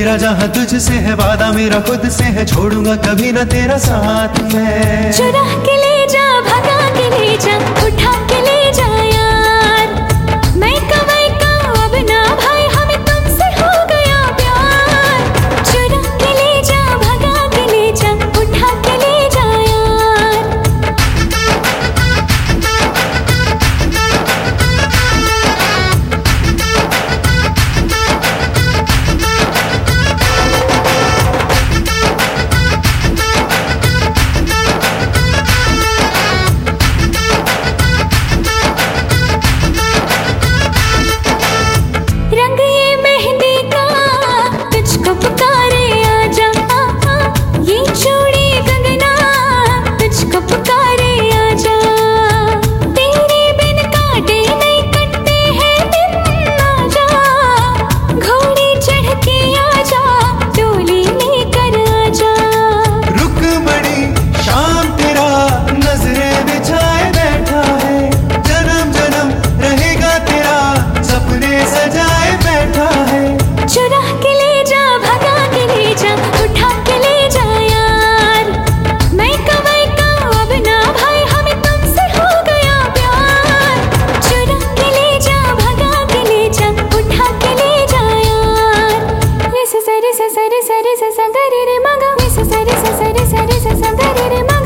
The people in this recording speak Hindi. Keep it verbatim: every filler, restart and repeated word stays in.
मेरा जहाँ तुझसे है वादा मेरा खुद से है, छोड़ूंगा कभी ना तेरा साथ मैं। चुरा के ले जा, भगा के ले जा, उठा के ले जा यार, मैं कमाई का अब ना भाई, हमें तुमसे हो गया प्यार। चुरा के ले जा, भगा के ले जा, उठा के ले जा यार। रंग ये मेहंदी का तुझको पुकारे आजा, ये चूड़ी कंगना तुझको पुकारे आजा। तेरे बिन काटे नहीं कटते हैं दिन, आजा घोड़ी चढ़ के आजा, डोली लेकर आजा। रुक बड़ी शाम तेरा नजरें बिछाए बैठा है, जन्म जन्म रहेगा तेरा सपने सजाए बैठा है। चुरा के ले जा, भगा के ले जा, उठा के ले जा यार, मैं कमाई का अब ना भाई, हमें तुमसे हो गया प्यार। चुरा के ले जा, भगा के ले जा, उठा के ले जा यार। रे सा सा रे सा सा रे सा रे सा सा गा रे रे मा गा, रे सा सा रे सा सा रे सा रे सा सा गा रे रे मा